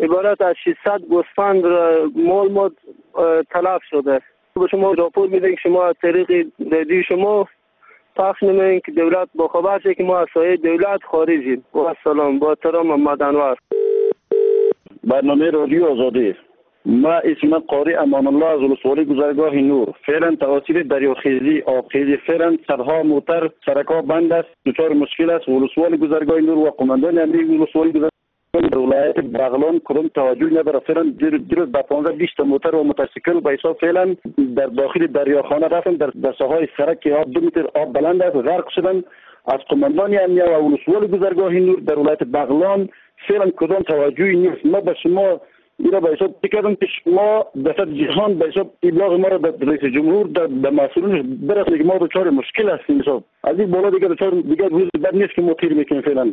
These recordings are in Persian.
عبارت از 600 گوسفند مال ما تلف شده. به شما راپور میدیم که شما از طریق رادیو شما پخش نمایید که دولت با خبر شه که ما از سایه دولت خارجیم. و السلام، با احترام محمد انور. برنامه رادیو آزادی. ما اسم قاری امان الله از ولسوالی گذرگاه نور. فعلا توسط دریاخیزی آبخیزی فعلا صدها موتر سرکا بند است، دچار مشکل است. ولسوالی گذرگاه نور و قماندان امنیتی ولسوالی گذرگاه در ولایت بغلان کدام توجه نداره. فعلا دیروز با 15-20 موتر و موتورسیکل با حساب فعلا در داخل دریاخانه رفتن، در ساحل سرک که آب 2 متر آب بلند است غرق شدن. از قماندان امنیتی و ولسوالی گذرگاه نور در ولایت بغلان فعلا کدام توجهی نیست. ما به شما اینا به حساب بکردم که شما دست جهان به حساب ابلاغ ما را به رئیس جمهور در مسئولینش برسونه که ما دچار مشکل هستیم. حساب از این بالا دیگه روز بعد نیست که ما تیر میکنیم فعلا.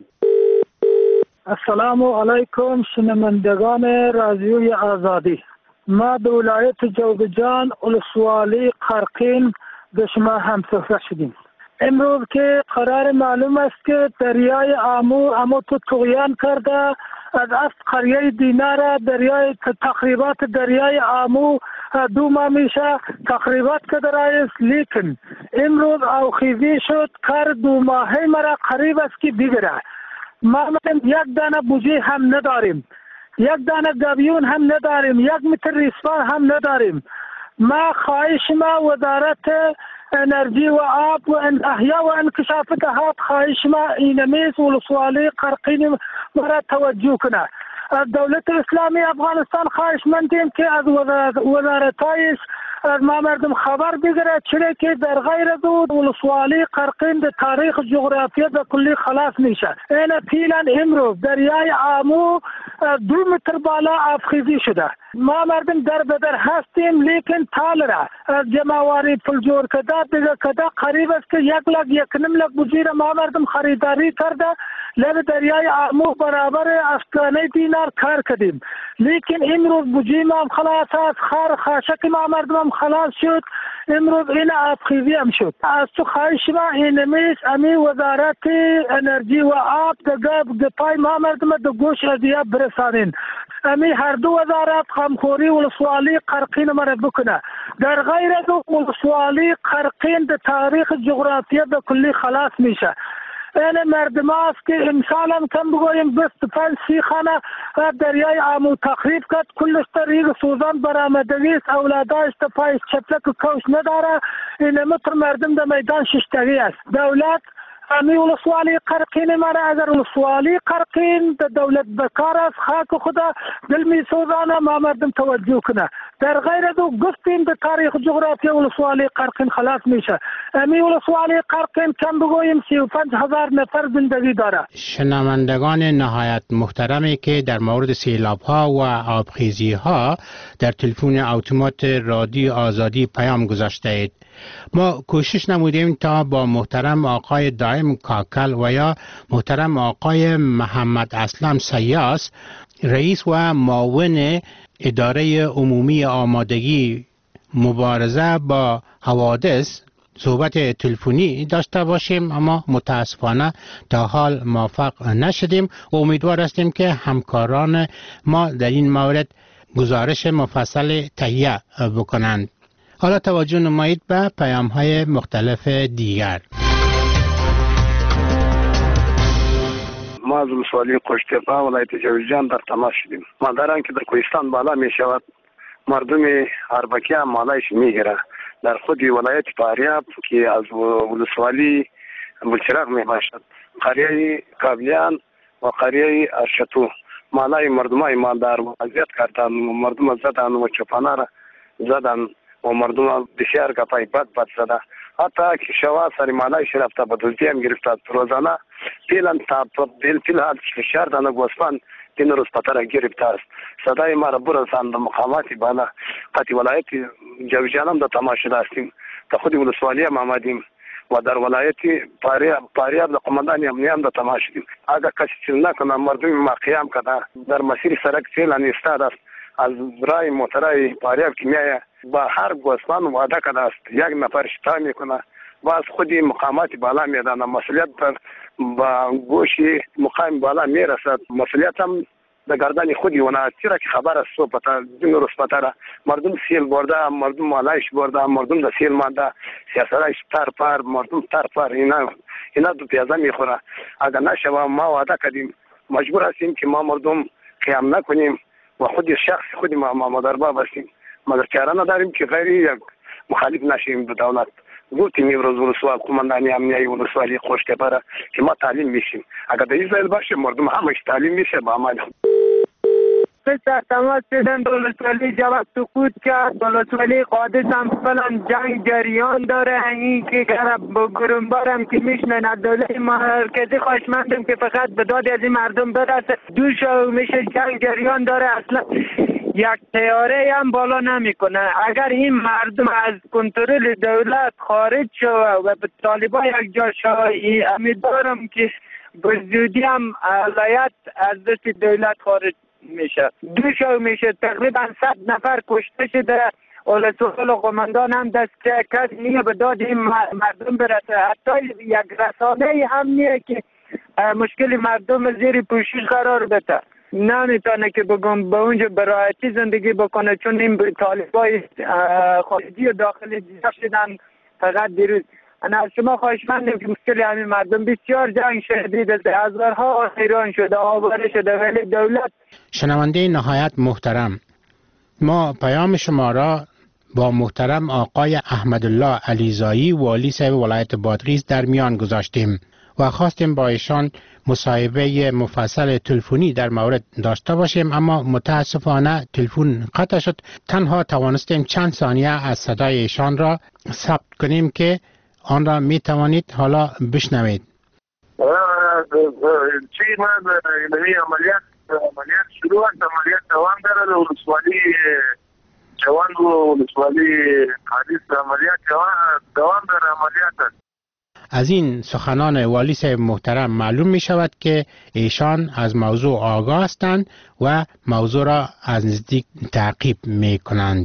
السلام علیکم شنوندگان رادیوی آزادی. ما به ولایت جوزجان ولسوالی قرقین به شما هم صحبت شدیم. امروز که قرار معلوم است که دریای آمو تو طغیان کرده، از قریه دینار دریای تقریبات دریای آمو 2 ماه میشه تقریبات کرده است، لیکن امروز آوخیزی شد کار 2 ماهه مرا قریب است که بگیره. ما یک دانه بوجه هم نداریم، یک دانه گابیون هم نداریم، 1 متر ریسمان هم نداریم. ما خواهش ما وزارت انرژی و آب و احیا و انکشاف دهات خواهش ما اینمیز ولسوالی قرقین مرا توجه کنه. از دولت اسلامی افغانستان خواهش مندیم که از وزارتایش از ما مردم خبر بگیره، چرا که در غیر از ولسوالی قرقین در تاریخ جغرافیا به کلی خلاص میشه. این فعلا امروز دریای آمو 2 متر بالا آبخیزی شده. ما مردم در بدر هستیم، لیکن تال را از جمعواری پول جور کده قریب است که 1 لک بوجه ما مردم خریداری کرده. لب دریای آمو برابر افغانه دینار کار کردیم، لیکن امروز بوجه ما هم خلاص است، خاشک ما مردم خلاص شد. امروز این آبخیزی هم شد. از تو خواهش ما اینمیز امی وزارت انرژی و آب در پای ما مردم در گوش ازیا برسانین. امی هر دو وزارت همکاری ولسوالی قرقین مرا بکنه. در غیر از ولسوالی قرقین در تاریخ جغرافیا به کلی خلاص میشه. این مردم هست که امسال هم کم بگویم 25-30 خانه دریای آمو تخریب کرد، کلش طریق سوزان برآمدگی است، اولادایش پایش چپلک و کوش نداره. این متر مردم در میدان ششتگی است. دولت امی ولسوالی قرقین مرا اگر ولسوالی قرقین دولت بکار است، خاک خدا دل می سوزانه ما مردم توجه کنه. در غیر از گفتیم به تاریخ جغرافیا ولسوالی قرقین خلاص میشه. امی ولسوالی قرقین کم بگوییم 35,000 نفر زندگی داره. شنوندگان نهایت محترمی که در مورد سیلاب ها و آبخیزی ها در تلفن اتومات رادیو آزادی پیام گذاشته اید، ما کوشش نمودیم تا با محترم آقای دائم کاکل و یا محترم آقای محمد اسلم سیاس رئیس و معاون اداره عمومی آمادگی مبارزه با حوادث صحبت تلفنی داشته باشیم، اما متاسفانه تا حال موفق نشدیم و امیدوار هستیم که همکاران ما در این مورد گزارش مفصل تهیه بکنند. حالا توجه نمایید به پیام‌های مختلف دیگر. ما از ولسوالی قشتیپا ولایت جوزجان در تماس شدیم. مادران که در کوهستان بالا می شود، مردم اربکی هم مالایش میگیره. در خود ولایت فاریاب که از ولسوالی بلچراغ می باشد، قریه کابلیان و قریه ارشتو مالای مردمای مالدار اذیت کردن، مردم زدن و چپانا را زدن و مردم بسیار گپای بد زده. حتی که شوا سری مالایش رفته به دزدی هم گرفته. روزانه فیل حال 4 دانه گوسفند 3 روز پتر گرفته است. صدای ما را برسان به مقامات بالا قطعی ولایت جوزجان هم در تماشا هستیم. تا خود ولسوالی هم آمدیم و در ولایت فاریاب در قماندان امنیتی هم در تماشا شدیم. اگر کسی چیز نکنه مردم ما قیام کنه در مسیر سرک فعلا ایستاده است. از رای موترای فاریاب که میایه با هر گوسفند وعده کرده است 1 نفر شتا میکنه و از خودی مقامات بالا میدانه. مسئولیت با گوشی مقام بالا میرسد. مسئولیت هم در گردن خودی اونا چرا که خبر است صبح تا دین روز پتره مردم سیل برده مردم مالایش برده مردم در سیل مانده سیاستش تر پر مردم تر پر اینا دو پیازه میخوره اگر نشه ما وعده کردیم مجبور هستیم که ما مردم قیام نکنیم و خود شخص خود ما مادربا باشیم مگر چاره نداریم که غیر یک مخالف نشیم به دولت گفتیم امروز ولسوال قماندانی امنیتی ولسوالی قوشتپه که ما تعلیم میشیم اگر در اسرائیل باشه مردم همش تعلیم میشه با عمل سر تماس شدن ولسوالی جواب سکوت کرد. ولسوالی قادس هم فلان جنگ جریان داره این که گرونبارم که میشنن دولت مرکزی خواهشمندم که فقط به داد از این مردم برسه دوشو میشه جنگ جریان داره اصلا یک تیاره هم بالا نمیکنه. اگر این مردم از کنترل دولت خارج شود و به طالبان یک جا شود امیدوارم که به زودی هم ولایت از دست دولت خارج میشه. دوشو میشه تقریبا 100 نفر کشته شده. ولسوال و قماندان هم دست کس نیه به داد این مردم برسه. حتی یک رسانه هم نیه که مشکل مردم زیر پوشش قرار بده. نمیتونه که بگم به اونجا براحتی زندگی بکنه چون این طالبای خارجی و داخلی دیده شدن. فقط دیروز انا از شما خواهشمندم که مشکل همین مردم بسیار جنگ شدید است. هزارها ایران شده آواره شده ولی دولت. شنونده نهایت محترم، ما پیام شما را با محترم آقای احمدالله علیزایی والی صاحب ولایت بادغیس در میان گذاشتیم و خواستیم با ایشان مصاحبه مفصل تلفنی در مورد داشته باشیم اما متاسفانه تلفن قطع شد. تنها توانستیم چند ثانیه از صدای ایشان را ثبت کنیم که آن را می توانید حالا بشنوید. چی من عملیات شروع است. عملیات دوام داره. ولسوالی جوان و ولسوالی حدیث عملیات دوام داره. عملیات است. از این سخنان والی صاحب محترم معلوم می شود که ایشان از موضوع آگاه هستند و موضوع را از نزدیک تعقیب می کنند.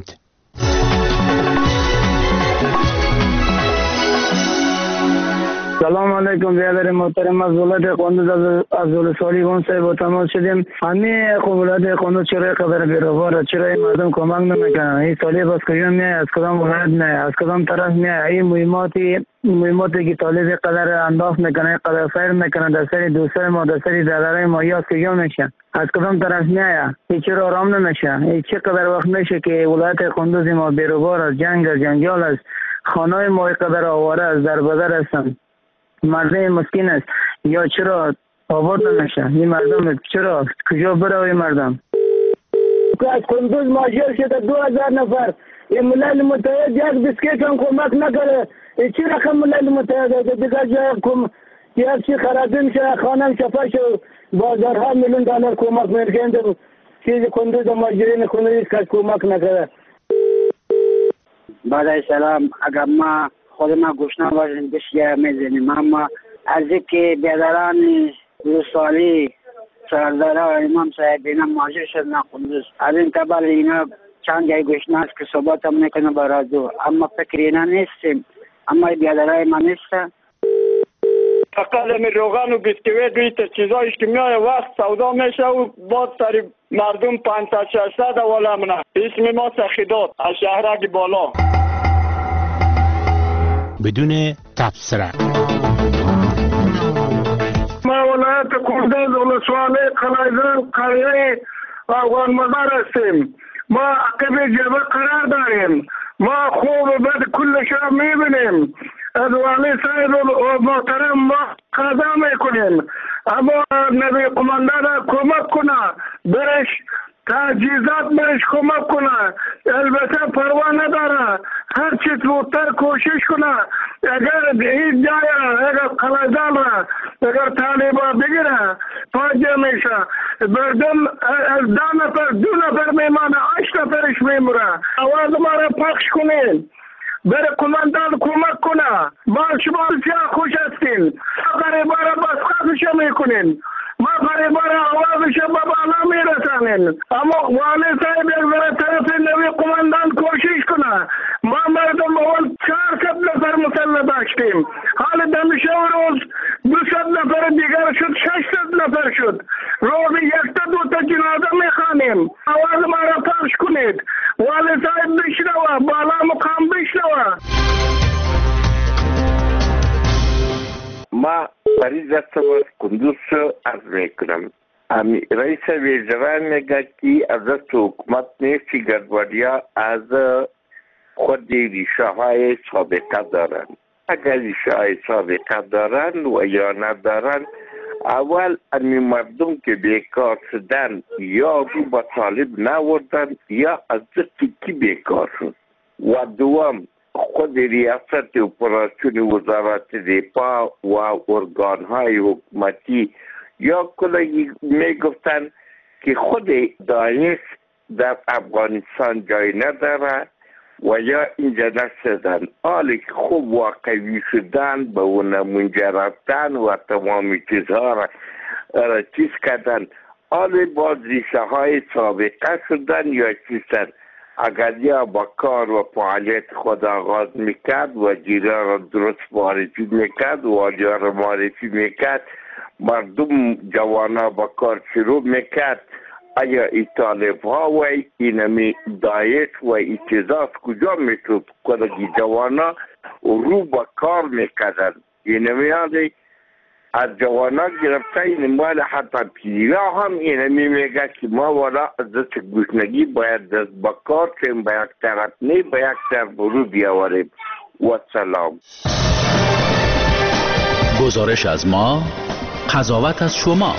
سلام علیکم برادر محترم. از ولایت قندوز از ولسوالی اون صاحب تماس شدیم. همین ولایت قندوز چرا قدر بیروار چرا این مردم کمک نمیکنن؟ این سالی بس کجا میای؟ از کدام ولایت میای؟ از کدام طرف میای؟ این مهماتی که طالب قدر انداز میکنه قدر فیر میکنه در سری دوستای ما در سری دادرای ما یا کجا میشه؟ از کدام طرف میای؟ این چرا آرام نمیشه؟ این چه قدر وقت میشه که ولایت قندوز ما بیروار از جنگال است. خانه ما قدر آواره از در بدر هستند. مردم مسکین است یا چرا آباد نمیشه؟ این مردم چرا کجا بره؟ این مردم از قندوز ماجر شده 2000 نفر. این ملل متحد یک بسکیت هم کمک نکره. این چی رقم ملل متحد است؟ دیگر جای یک چی خرابی میشه خانم شفا شد بازارها میلیون دلار کمک میکنه. چیز قندوز ماجرین قندوز کس کمک نکره. بعد سلام. اگر ما خود ما گوشنا باشیم بسیار میزنیم اما از اینکه بیادران ولسوالی سردارا و امام صاحب اینا مهاجر شدن قندوز از این قبل اینا چند جای گوشنا است که صحبت هم میکنه با رادیو اما فکر اینا نیستیم اما بیادرای ما نیستن. فقط همین روغن و بیسکویت و این چیزایش که میایه وقت سودا میشه و باز سری مردم 500-600 اولمونه. اسم ما سخیدات از شهرک بالا بدون تبصره. ما ولایت قندوز ولسوالی قلایزان قریه افغان مزار هستیم. ما عقب جبه قرار داریم. ما خوب و بد کلش را میبینیم. از والی صاحب و محترم ما قضا میکنیم اما نبی قماندان کمک کنه برش تجهیزات برش کمک کنه. البته پروا نداره هر چیز زودتر کوشش کنه. اگر این جای اگر قلعه‌دار را اگر طالبا بگیره فاجعه میشه. مردم از 10 نفر 2 نفر میمانه 8 نفرش میموره. آواز ما را پخش کنین بره قماندان کمک کنه. ما شما بسیار خوش هستین. غریبا را بس خواهش میکنین. ما غریبا را آوازش به بالا میرسانین اما والی صاحب یک ذره طرف نوی قماندان کوشش کنه. ما مردم اول 400 نفر مسلح داشتیم، حال دمیشه روز 200 نفر دیگر شد، 600 نفر شد. روز یک تا دو تا جنازه میخوانیم. آواز ما را پخش کنید، والی صاحب بشنوه، بالا مقام بشنوه. ما فرید هستم از کندوز عرض میکنم. رئیس وزرا میگه که از حکومت نیست گردبادیا از خود ریشه های سابقه دارند. اگر ریشه های سابقه دارند و یا ندارند، اول امی مردم که بیکار شدن یا رو با طالب نوردن یا از دستی بیکار شد. و دوم خود ریاست اپراسیون وزارت دفاع و ارگان های حکومتی یا کلی میگفتن که خود داعش در افغانستان جای نداره و یا اینجا نشدن. حالی که خوب واقعی شدن به اون منجر رفتن و تمام چیزها را چیز کردن، حالی باز ریشه های سابقه شدن یا چیزن. اگر یا با کار و فعالیت خود آغاز میکرد و جیره را درست معرفی میکرد و آجا را معرفی میکرد، مردم جوانا با کار شروع میکرد، آیا ای طالب ها و اینمی داعش و ای چیزاست کجا میتود کدگی جوانا رو با کار میکردن. اینمی آنی از جوانا گرفته این مال حتی پیرا هم اینمی میگه که ما والا از دست گوشنگی باید دست با کار کنیم، با یک طرف نی با یک طرف رو بیاوریم. و سلام. گزارش از ما، قضاوت از شما.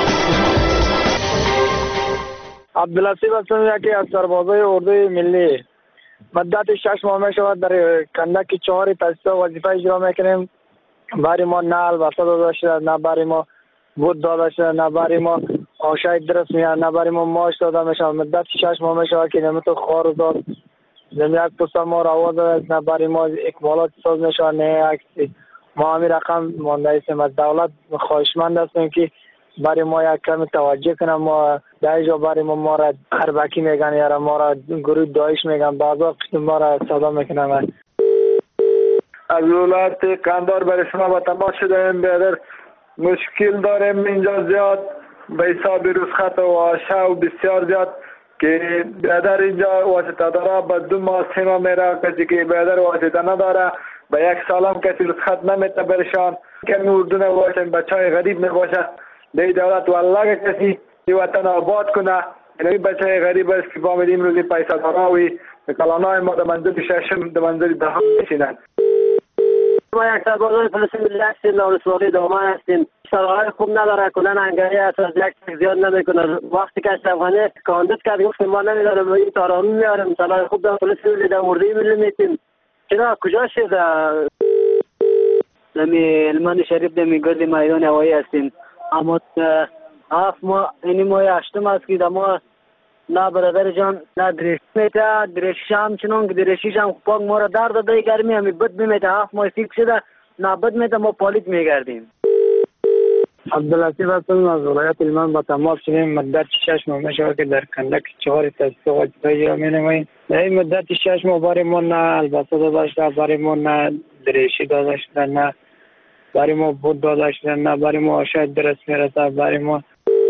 عبداللطیف هستم، یکی از سربازای اردوی ملی. مدت 6 ماه می شود در کندک 4 تاسیس وظیفه اجرا میکنیم. برای ما نه البته داده شده، نه برای ما بود داده شده، نه برای ما آشای درست میاد، نه برای ما معاش داده میشه. مدت 6 ماه می شود که نمیتو خوار و داد یک پوست ما را آواز داده، نه برای ما اکمالات ساز میشه، نه یک ما همین رقم مانده ایستیم. از دولت خواهشمند هستیم که برای ما یک کمی توجه کنم. ما در جا برای ما را اربکی میگن یا ما را گروه داعش میگن، بعضا ما را صدا میکنن. از ولایت قندهار برای شما با تماس شدیم. بیادر مشکل داریم اینجا زیاد به حساب رسخت و آشه و بسیار زیاد که بیادر اینجا واسطه داره. با 2 ماه 3 ماه میره، کسی که بیادر واسطه نداره به 1 سال هم کسی رسخت نمیته برشان. کمی اردو نباشه، بچه های غریب نباشه. دی دولت والله کسی ای وطن آباد کنه. این بچه های غریب است که فامیدیم روزی پیسه داراوی کلانای ما در منزل 6 در منزل 10 میشینن. ما یک سربازای فلسطین ملی هستیم، نورسوالی دامان هستیم. سرهای خوب نداره، کلن انگاری هست، از یک زیاد نمیکنه. وقتی که اشرف غنی کاندید کرد گفت ما نمیدارم این تارانو میارم، سرهای خوب در فلسطین ملی در اردوی ملی میتیم. چرا کجا شد؟ دمی علمان شریف دمی گرد میدان هوایی هستیم. اما 7 ماه اینی ماه 8 است که ما نه برادر جان نه درش میته، درشش هم چنان که درشیش هم پاک ما را در داده گرمی همی بد میمیته. 7 ماه فیکس شده نه بد میته، ما پالیت میگردیم. عبداللطیف هستم، از ولایت هلمند با تماس شدیم. مدت 6 ماه میشه که در کندک 4 تاسیس وظیفه اجرا می‌نماییم. در این مدت 6 ماه برای ما نه البته داده شده، برای ما نه درشی داده شده، نه برای ما بود داده شده، نه برای ما آشاید درست میرسه. برای ما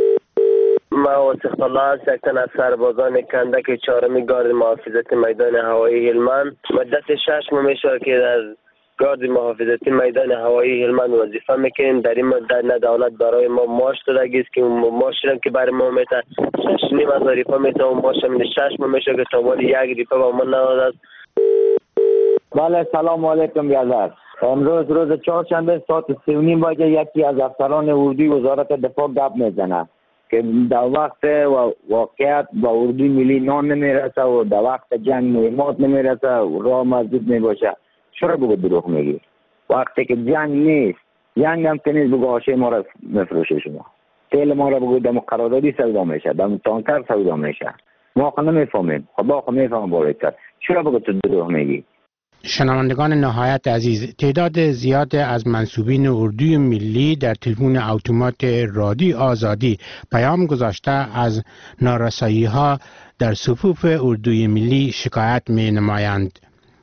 واسف الله سکن از سربازان کندک 4 گارد محافظتی میدان هوایی هلمند. مدت 6 ماه میشه که در گارد محافظتی میدان هوایی هلمند وظیفه میکنیم. در این مدت نه دولت برای ما معاش داده است که معاشی که برای ما میته 6,500 ریپا میته و معاش هم 6 ماه میشه که تا ولی 1 ریپا با ما نداده است. بله سلام علیکم بیادر. امروز روز چهارشنبه ساعت 3:30 باید یکی از افسران اردوی وزارت دفاع گپ میزنه که در وقت واقعیت با اردوی ملی نان نمیرسه و در وقت جنگ مهمات نمیرسه و راه مسدود میباشه. چرا بگو دروغ میگی؟ وقتی که جنگ نیست، جنگ هم که نیست، بگو آشه ما را مفروشه شما. تیل ما را بگو دم قراردادی سودا میشه، دم تانکر سودا میشه. ما خب نمیفهمیم. خب با خب میفهمم باید. چرا بگو تو دروغ میگی؟ شنوندگان نهایت عزیز، تعداد زیاد از منسوبین اردوی ملی در تلفن اتومات رادیو آزادی پیام گذاشته از نارسایی‌ها در صفوف اردوی ملی شکایت می نمایند.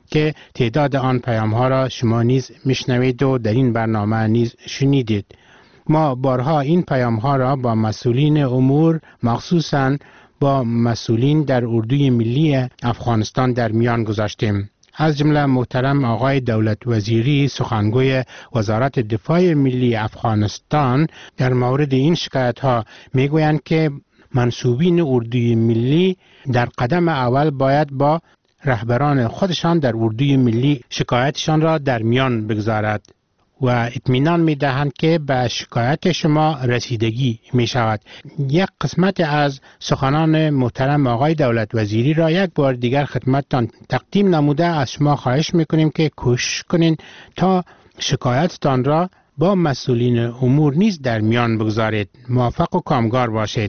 که تعداد آن پیام ها را شما نیز میشنوید و در این برنامه نیز شنیدید. ما بارها این پیام ها را با مسئولین امور، مخصوصاً با مسئولین در اردوی ملی افغانستان در میان گذاشتیم. از جمله محترم آقای دولت وزیری سخنگوی وزارت دفاع ملی افغانستان در مورد این شکایت ها میگویند که منصوبین اردوی ملی در قدم اول باید با رهبران خودشان در اردوی ملی شکایتشان را در میان بگذارد و اطمینان می دهند که به شکایت شما رسیدگی می شود. یک قسمت از سخنان محترم آقای دولت وزیری را یک بار دیگر خدمتتان تقدیم نموده از شما خواهش می کنیم که کوشش کنین تا شکایتتان را با مسئولین امور نیز در میان بگذارید. موفق و کامگار باشید.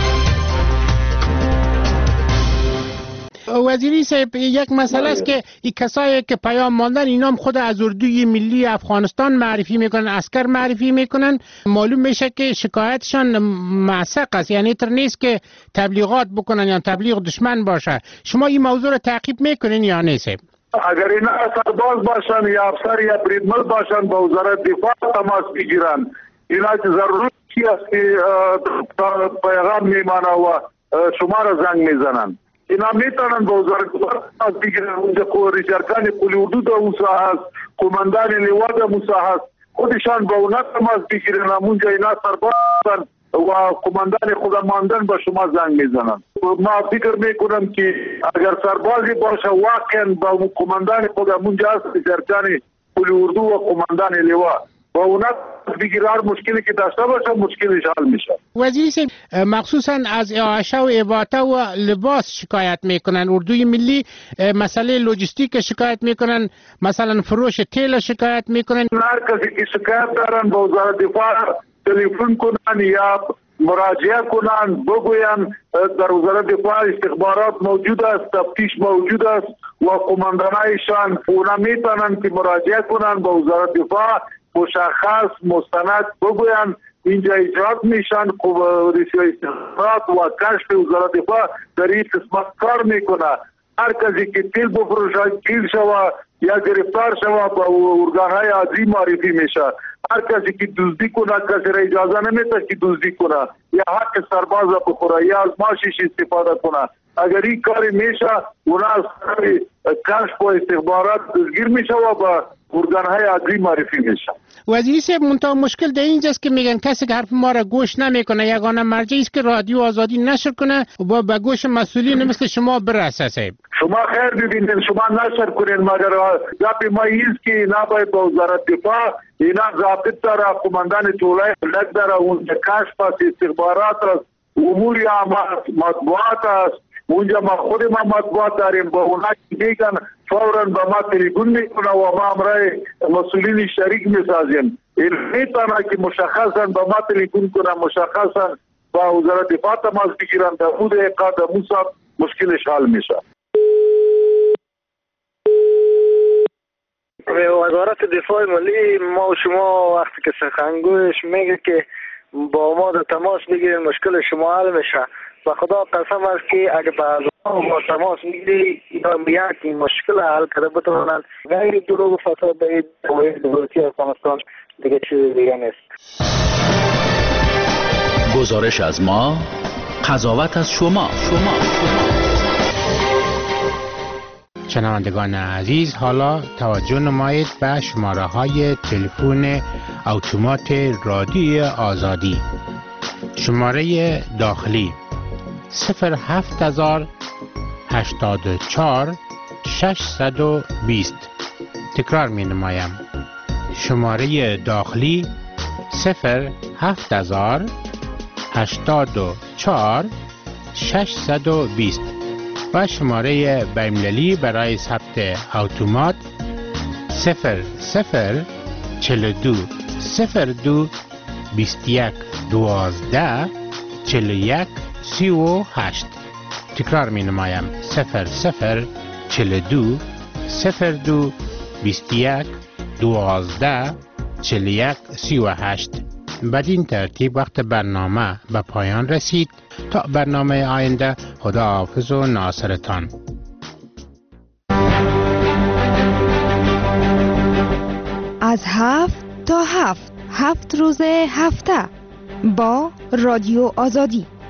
وزیری صاحب، یک مسئله است که این کسایی که پیام ماندن اینام خود از اردوی ملی افغانستان معرفی میکنن، عسکر معرفی میکنن، معلوم میشه که شکایتشان معسق است، یعنی تر نیست که تبلیغات بکنن یا تبلیغ دشمن باشه. شما این موضوع رو تعقیب میکنین یا نه صاحب؟ اگر اینا سرباز باشن یا افسر یا بریدمن باشن با وزارت دفاع تماس بگیرن. اینا که ضروری است که پیغام میمانه و شما را زنگ میزنن. اینا میتونن با وزارت دفاع تماس بگیرن. اونجا ریشارکان قلی حدود موسا هست، قماندان لواء موسا هست، خودشان با اونا تماس بگیرن. اونجا اینا سرباز هستن و قماندان خودماندن با شما زنگ میزنن. ما فکر میکنم که اگر سربازی باشه واقعا با قماندان خودمونجا هست، ریشارکان قلی اردو و قماندان لواء با اونا بگیرار مشکلی که داشته باشه مشکلش حل میشه. وزیر صاحب، مخصوصا از اعاشه و اباطه و لباس شکایت میکنن. اردوی ملی مسئله لوجستیک شکایت میکنن، مثلا فروش تیل شکایت میکنن. هر کسی که شکایت دارن با وزارت دفاع تلفن کنن یا مراجعه کنن، بگوین در وزارت دفاع استخبارات موجود است، تفتیش موجود است و قماندانایشان اونا میتونن که مراجعه کنن با وزارت دفاع، مشخص مستند بگوین اینجا ایجاد میشن. استخبارات و کشف وزارت دفاع در این قسمت کار میکنه. هر کسی که تیل بفروشه گیر شوه یا گرفتار شوه با ارگانهای عادی معرفی میشه. هر کسی که دزدی کنه کسی را اجازه نمیده که دزدی کنه یا حق سرباز را بخوره یا از ماشیش استفاده کنه. اگر این کاری میشه اونا از کشف و استخبارات دزگیر میشه و با ارگانهای عادی معرفی میشه. وزیر صاحب، منتها مشکل در اینجاست که میگن کسی که حرف ما را گوش نمیکنه، یگانه مرجعی است که رادیو آزادی نشر کنه و به گوش مسئولین مثل شما برسه. صاحب شما خیر ببینید، شما نشر کنید، مگر گپ ما ایست که اینا باید با وزارت دفاع اینا ضابط داره، قماندان طولای ملک داره، اونجا کشف است، استخبارات است، امور مطبوعات است. اونجا ما خود ما مطبوعات داریم، با اونا میگن فوراً با ما تلفن میکنه و ما امرای مسئولین شریک میسازیم. این میتونه که مشخصا با ما تلفن کنه، مشخصا با وزارت دفاع تماس بگیرن، در مود اقاد موسا مشکلش حل میشه. وزارت دفاع ملی ما و شما وقتی که سخنگویش میگه که با ما در تماس بگیرین مشکل شما حل میشه. و خدا قسم است که اگه با با تماس میگیری یا میاد این مشکل حل کرده بتونن غیر دروغ و فساد به دولتی افغانستان دیگه چیز دیگه نیست. گزارش از ما، قضاوت از شما. شنوندگان عزیز، حالا توجه نمایید به شماره های تلفن اتومات رادیو آزادی. شماره داخلی 07084 620. تکرار می نمایم. شماره داخلی 07084 620 و شماره بین‌المللی برای ثبت اتومات 0042 02 21 12 41 38. تکرار می نمایم 0042 02 21 12 41 38. بدین ترتیب وقت برنامه به پایان رسید. تا برنامه آینده، خدا حافظ و ناصرتان. از 7 تا 7 روز هفته با رادیو آزادی.